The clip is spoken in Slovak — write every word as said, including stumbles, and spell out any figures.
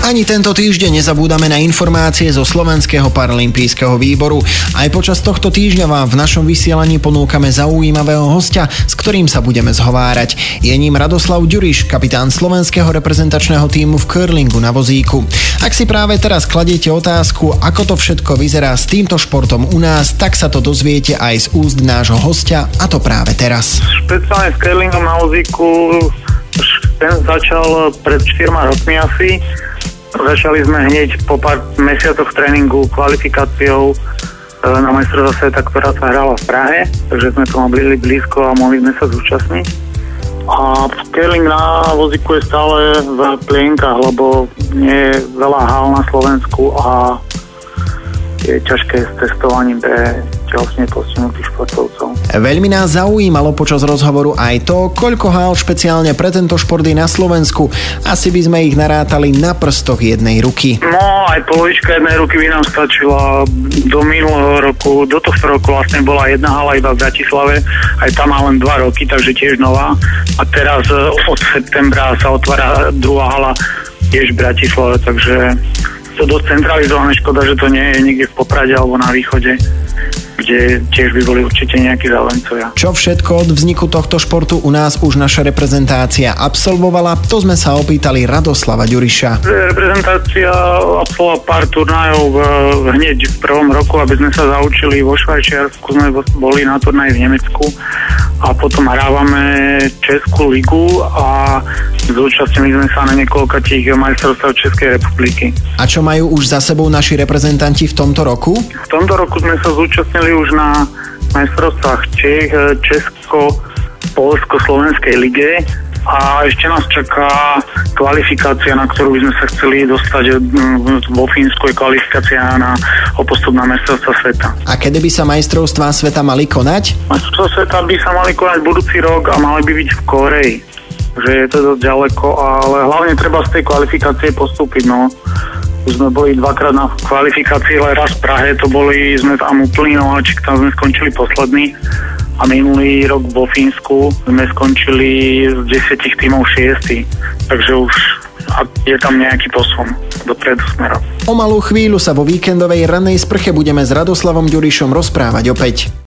Ani tento týždeň nezabúdame na informácie zo Slovenského paralympijského výboru. Aj počas tohto týždňa vám v našom vysielaní ponúkame zaujímavého hostia, s ktorým sa budeme zhovárať. Je ním Radoslav Ďuriš, kapitán slovenského reprezentačného tímu v curlingu na vozíku. Ak si práve teraz kladiete otázku, ako to všetko vyzerá s týmto športom u nás, tak sa to dozviete aj z úst nášho hostia, a to práve teraz. Špeciálne s curlingom na vozíku ten začal pred štyrma rokmi asi. Začali sme hneď po pár mesiacoch tréningu kvalifikáciou na majstrovstvá sveta, ktorá sa hrala v Prahe, takže sme tomu byli blízko a mohli sme sa zúčastniť. A curling na vozíku je stále v plienkach, lebo nie je veľa hál na Slovensku a je ťažké s testovaním pre telesne postihnutých športovcov. Veľmi nás zaujímalo počas rozhovoru aj to, koľko hál špeciálne pre tento šport je na Slovensku. Asi by sme ich narátali na prstoch jednej ruky. No, aj polovička jednej ruky by nám stačila. Do minulého roku, do tohto roku vlastne bola jedna hala iba v Bratislave, aj tam má len dva roky, takže tiež nová. A teraz od septembra sa otvára druhá hala tiež v Bratislave, takže to dosť centralizované, škoda, že to nie je niekde v Poprade alebo na východe, kde tiež by boli určite nejakí záujemcovia. Čo všetko od vzniku tohto športu u nás už naša reprezentácia absolvovala, to sme sa opýtali Radoslava Ďuriša. Reprezentácia absolvovala pár turnajov hneď v prvom roku, aby sme sa zaučili. Vo Švajčiarsku sme boli na turnaji v Nemecku a potom hrávame Českú ligu a zúčastnili sme sa na niekoľkých majstrovstvách Českej republiky. A čo majú už za sebou naši reprezentanti v tomto roku? V tomto roku sme sa zúčastnili už na majstrovstvách Čech, Česko, Poľsko, Slovenskej lige a ešte nás čaká kvalifikácia, na ktorú by sme sa chceli dostať. Vo Fínsku je kvalifikácia na o postup na majstrovstvá sveta. A kedy by sa majstrovstvá sveta mali konať? Majstrovstvá sveta by sa mali konať budúci rok a mali by byť v Kórei. Že je to dosť ďaleko, ale hlavne treba z tej kvalifikácie postúpiť, no. Už sme boli dvakrát na kvalifikácii, ale raz v Prahe, to boli, sme tam úplný nováčik, tam sme skončili posledný a minulý rok vo Fínsku sme skončili z desiatich tímov šiestý, takže už je tam nejaký posun dopredu smerom. O malú chvíľu sa vo víkendovej rannej sprche budeme s Radoslavom Ďurišom rozprávať opäť.